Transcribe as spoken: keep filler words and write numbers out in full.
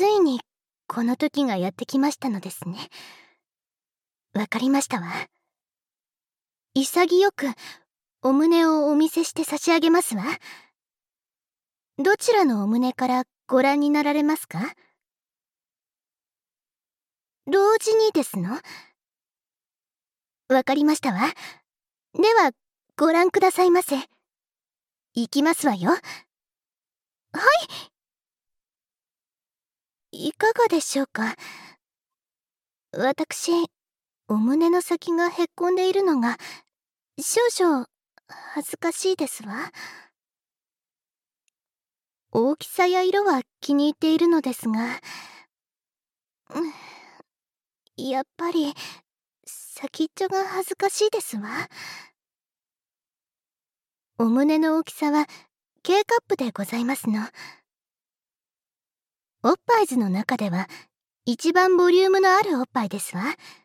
ついにこの時がやってきましたのですね。わかりましたわ。潔くお胸をお見せして差し上げますわ。どちらのお胸からご覧になられますか？同時にですの？わかりましたわ。ではご覧くださいませ。いきますわよ。はい。いかがでしょうか。私、お胸の先がへっこんでいるのが少々恥ずかしいですわ。大きさや色は気に入っているのですが、やっぱり先っちょが恥ずかしいですわ。お胸の大きさは K カップでございますの。おっぱい図の中では一番ボリュームのあるおっぱいですわ。